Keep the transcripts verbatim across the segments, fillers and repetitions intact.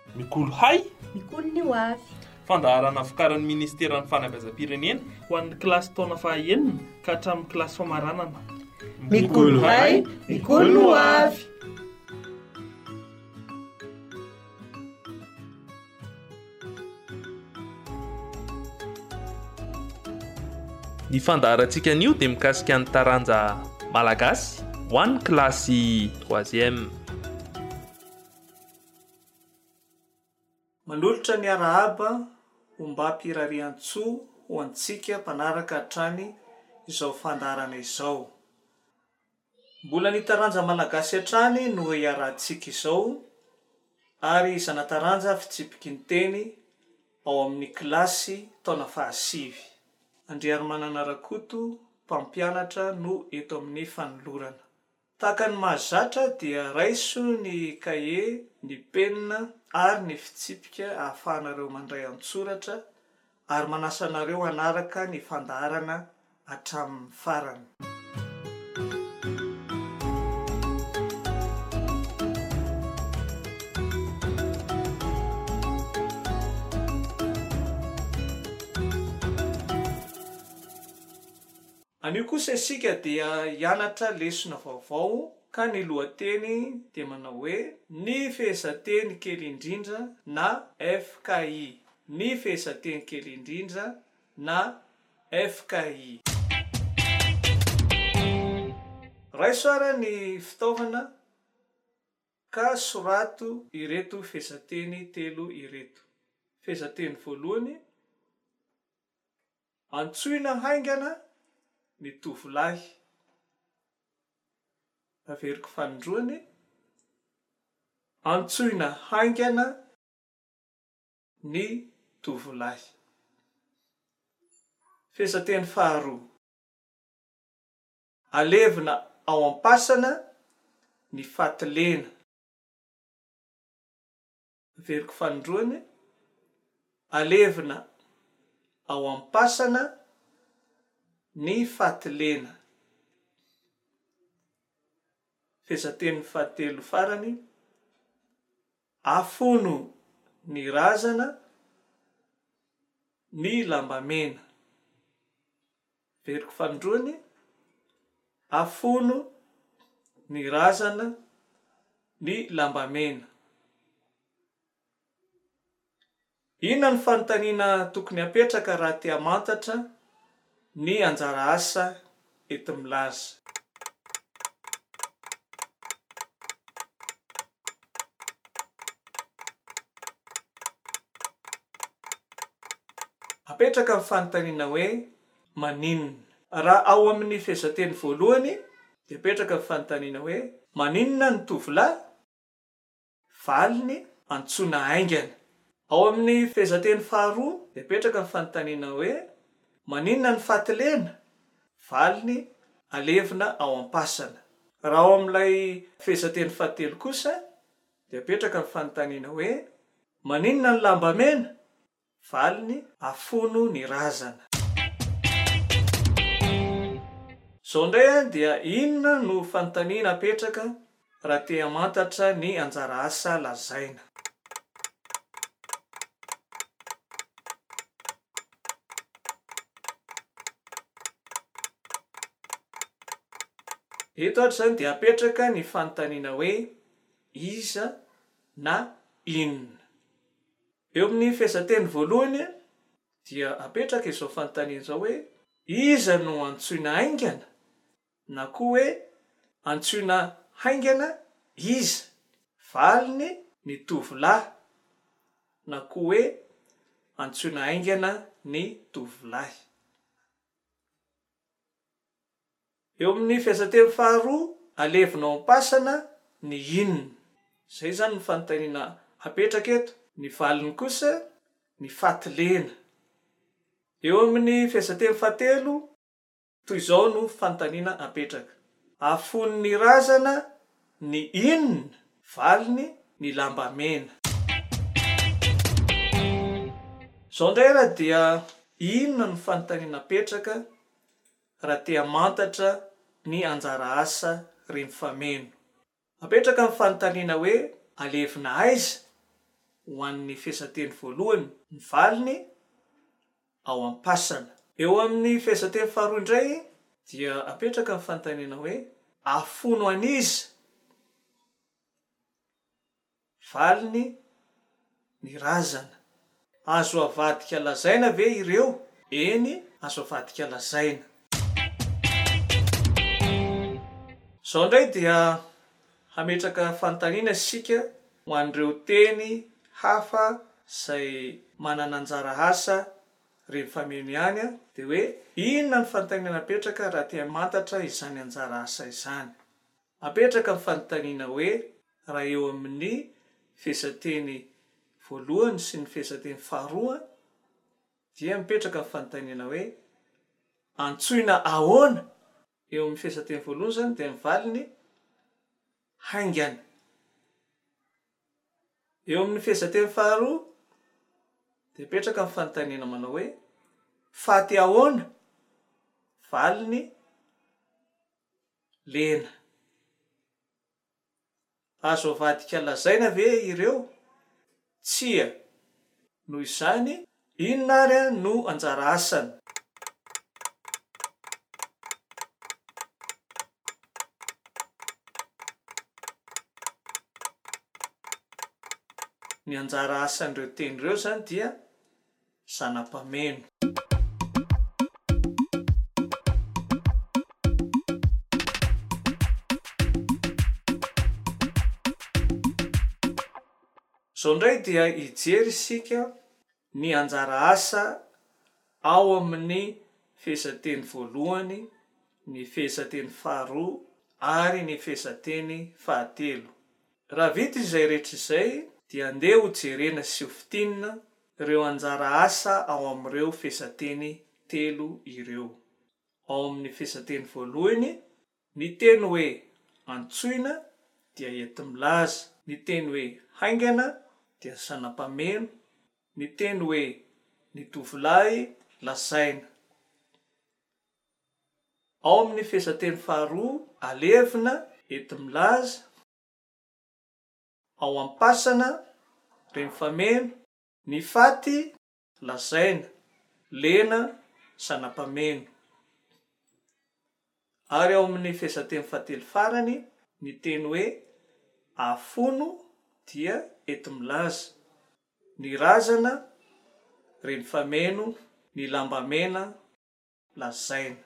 Mikolo hay, mikolo ny hoavy. Fandaharana vokarin'ny Ministeran'ny Fanabeazam-pirenena ho an'ny kilasy taona fahaenina ka hatramin'ny kilasy famaranana. Mikolo hay, mikolo ny hoavy. Ny fandaharantsika anio dia mikasika ny taranja malagasy ho an'ny kilasy troisième. Manolotra ny arahaba ho mba hampirarian-tsoa ho antsika mpanaraka hatrany izao fandaharana izao. Mbola ny taranja malagasy hatrany no iarahantsika izao ary zana-taranja fitsipiky ny teny ao amin'ny kilasy taona fahasivy. Andriary Manana Rakoto, mpampianatra no eto amin'ny fanolorana. Tahaka ny mahazatra dia raiso ny kahie, ny penina ary ny fitsipika ahafahanareo mandray an-tsoratra ary manasa anareo hanaraka ny fandaharana hatramin'ny farany. Anio kosa isika dia hianatra lesona vaovao ka ny lohateny dia manao hoe ny fehezanteny kely indrindra na F K I. Ny fehezanteny kely indrindra na F K I. Raiso ara ny fitaovana ka sorato ireto fehezanteny telo ireto. Fehezanteny voalohany, antsoina haingana ny tovolahy. Averiko fanindroany, antsoina haingana ny tovolahy. Fehezanteny faharoa, alevina ao am-pasana ny fatilena. Averiko fanindroany, alevina ao am-pasana ny fatilena. Fehezanteny fahatelo farany, afono ny razana ny lambamena. Averiko fanindroany, afono ny razana ny lambamena. Inona ny fanontaniana tokony apetraka raha te hamantatra ny anjara asa eto milaza? Apetraka ny fanontaniana hoe maninona. Raha ao amin'ny fehezanteny voalohany dia apetraka ny fanontaniana hoe maninona ny tovolahy? Valiny antsoina haingana. Ao amin'ny fehezanteny faharoa dia apetraka ny fanontaniana hoe maninona ny fatilena? Valiny alevina ao am-pasana. Raha ao amin'ilay fehezanteny fahatelo kosa dia apetraka ny fanontaniana hoe maninona ny lambamena? Valiny afono ny razana. Zao indray dia inona no fanontaniana apetraka raha te hamantatra ny anjara asa lazaina? Eto ohatra izany dia apetraka ny fanontaniana hoe iza na inona. Eo amin'ny fehezanteny voalohany dia apetraka izao fanontaniana izao hoe iza no antsoina haingana? Na koa hoe antsoina haingana iza? Valiny ny tovolahy. Na koa hoe antsoina haingana ny tovolahy. Eo amin'ny fehezanteny faharoa, alevina ao am-pasana ny inona. Izay zany ny fanontaniana apetraka eto. Ny valiny kosa ny fatilena. Eo amin'ny fehezanteny fahatelo, toy izao no fanontaniana apetraka. Afono ny razana ny inona? Valiny ny lambamena. Izao indray raha dia inona ny fanontaniana apetraka raha te hamantatra ny anjara asa renifameno? Apetraka ny fanontaniana hoe alevina aiza ho an'ny fiasateny voalohany ny valiny ao am-pasana. Eo amin'ny fiasateny faharoa indray dia apetraka ny fanontaniana hoe afono an'iza valiny ny razana. Azo avadika lazaina ve ireo? Eny, azo avadika lazaina. Zao indray dia hametraka fanontaniana isika ho an'ireo teny hafa izay manana anjara asa reny fameno ihany dia hoe inona ny fanontaniana apetraka raha tia mantatra izany anjara asa izany. Apetraka ny fanontaniana hoe raha eo amin'ny fiasateny voalohany sy ny fiasateny faharoa dia mipetraka ny fanontaniana hoe antsoina ahoana? Eo amin'ny fiasateny voalohany zany dia ny valiny haingana. Eo amin'ny fiasateny faharoa dia mipetraka ny fanontaniana manao hoe faty ahoana? Valiny lena. Azo avadika lazaina ve ireo? Tsia. Noho izany, inona ary no anjara asany? Ny anjara asan'ireo teny ireo zany dia zana-pameno. Zao indray dia hijery isika ny anjara asa ao amin'ny fiasateny voalohany, ny fiasateny faharoa ary ny fiasateny fahatelo. Raha vita izay rehetra izay dia andeha ho jerena sy ho fitinina ireo anjara asa ao amin'ireo fiasateny telo ireo. Ao amin'ny fiasateny voalohany, ny teny hoe antsoina dia enti-milaza, ny teny hoe haingana dia zana-pameno, ny teny hoe ny tovolahy lazaina. Ao amin'ny fiasateny faharoa, alevina enti-milaza, ao am-pasana reny fameno, ny faty lazaina, lena zana-pameno. Ary ao amin'ny fiasateny fahatelo farany, ny teny hoe afono dia enti-milaza, ny razana reny fameno, ny lambamena lazaina.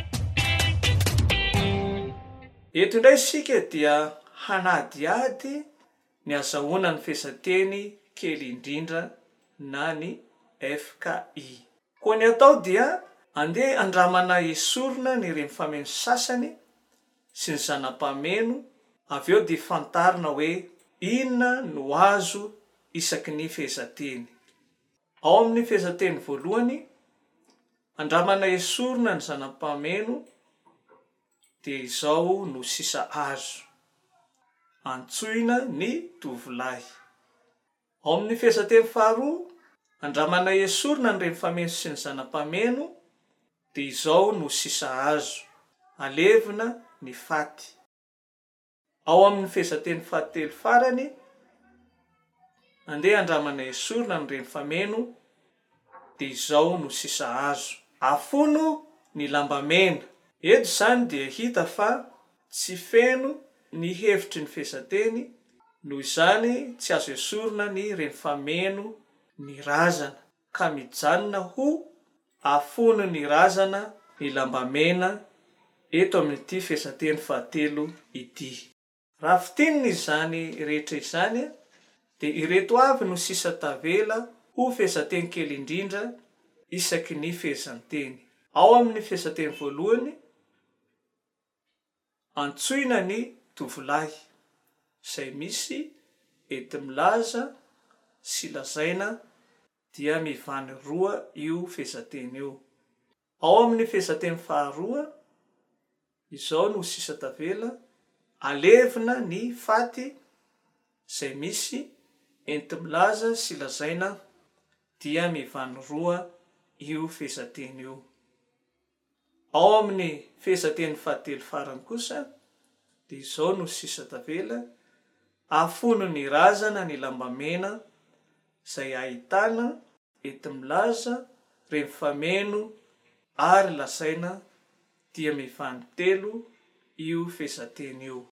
Eto indray isika dia hanadiady ny azahoana ny fiasateny kely indrindra na ny F K I. Koa ny atao dia andeha andramana esorina ny reny fameno sasany sy ny zana-pameno, avy eo dia fantarina hoe inona no azo isaky ny fiasateny. Ao amin'ny fiasateny voalohany, andramana esorina ny zana-pameno dia izao no sisa azo: antsoina ny tovolahy. Ao amin'ny fiasateny faharoa, andramana esorina ny reny fameno sy ny zana-pameno dia izao no sisa azo: alevina ny faty. Ao amin'ny fiasateny fahatelo farany, andeha andramana esorina ny reny fameno dia izao no sisa azo: afono ny lambamena. Eto izany dia hita fa tsy feno ny hevitry ny fiasateny, noho izany tsy azo esorina ny reny fameno ny razana, ka mijanona ho afono ny razana ny lambamena eto amin'ity fiasateny fahatelo ity. Raha fitinina izany rehetra izany dia ireto avy no sisa tavela ho fiasateny kely indrindra isaky ny fiasateny. Ao amin'ny fiasateny voalohany, antsoina ny tovolahy, izay misy enti-milaza sy lazaina dia mivany roa io fiasateny io. Ao amin'ny fiasateny faharoa, izao no sisa tavela: alevina ny faty, izay misy enti-milaza sy lazaina dia mivany roa io fiasateny io. Ao amin'ny fiasateny fahatelo farany kosa dia izao no sisa tavela: afono ny razana ny lambamena, izay ahitana enti-milaza, rem-fameno ary lasaina dia mivantelo io fehezanteny io.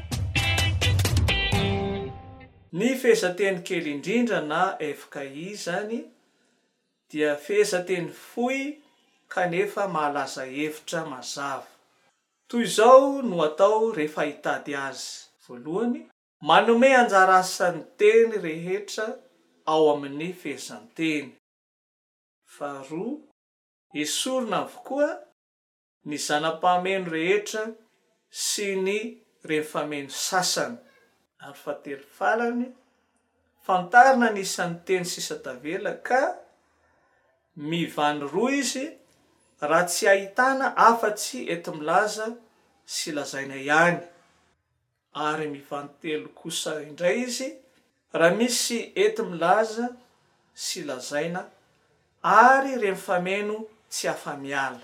Ny fehezanteny kely indrindra na F K I zany dia fehezanteny fohy kanefa mahalaza hevitra mazava. Toy izao no atao rehefa hitady azy. Voalohany, manome anjara asan'ny teny rehetra ao amin'ny fehezanteny. Faharoa, esorina avokoa ny zanam-pahameno rehetra sy ny rem-fameno sasany. Ary fahatelo farany, fantarina ny isan'ny teny sisa tavela ka mivany roa izy raha tsy ahitana afa-tsy enti-milaza sy lazaina ihany. Ary mivany telo kosa indray izy raha misy enti-milaza sy lazaina ary rem-fameno tsy afa-miala.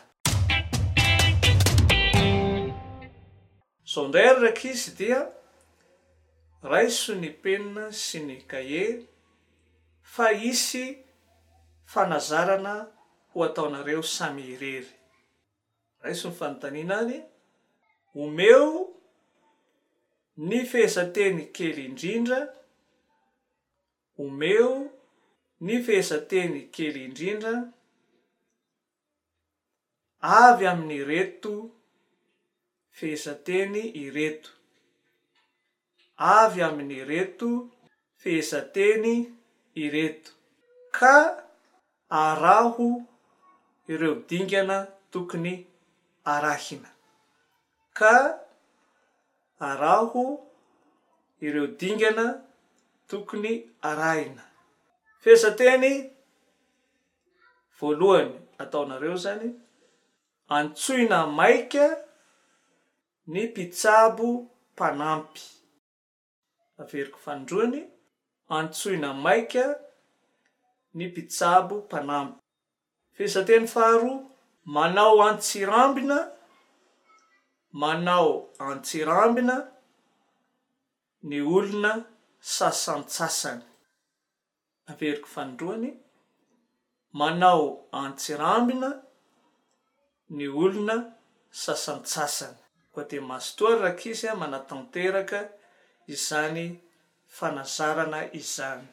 Zao indray araka izy dia raiso ny penina sy ny kahier fa hisy fanazarana ho ataonareo samy irery. Raiso ny fanontaniana any, omeo ny fehezanteny kely indrindra, omeo ny fehezanteny kely indrindra avy amin'ny reto fehezanteny ireto. Avy amin'ny reto fehezanteny ireto. Ka araho ireo dingana tokony arahina. Ka araho ireo dingana tokony arahina. Fehezanteny voalohany ataonareo zany, antsoina maika ny mpitsabo mpanampy. Averiko fandroany, antsoina maika ny mpitsabo mpanampy. Fehezanteny faharoa, manao antsirambina, manao antsirambina ny olona sasantsasany. Averiko fandroany, manao antsirambina ny olona sasantsasany. Koa dia masotoa rakizy manatanteraka izany fanazarana izany.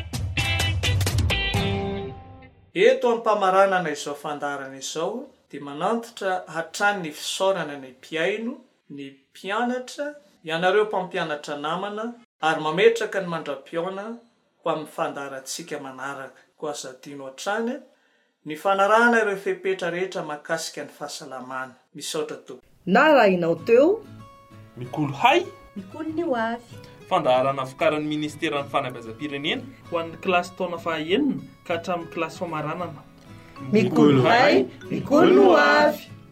Eto ampamaranana izao fandarana izao dia manantitra hatrany ny fisaorana ny mpiaino, ny mpianatra, ianareo mpampianatra namana ary mametraka ny mandra-piona ho amin'ny fandarantsika manaraka. Koa aza adino hatrany ny fanarahana ireo fepetra rehetra mahakasika ny fahasalamana. Misaotra tompoko. Na raha inao teo Mikolo hay, mikolo ny ho avy. Fandaharana vokarin'ny Ministeran'ny Fanabeazam-pirenena ho an'ny kilasy taona fahaenina ka hatramin'ny kilasy famaranana. Mikolo hay, mikolo ny ho avy.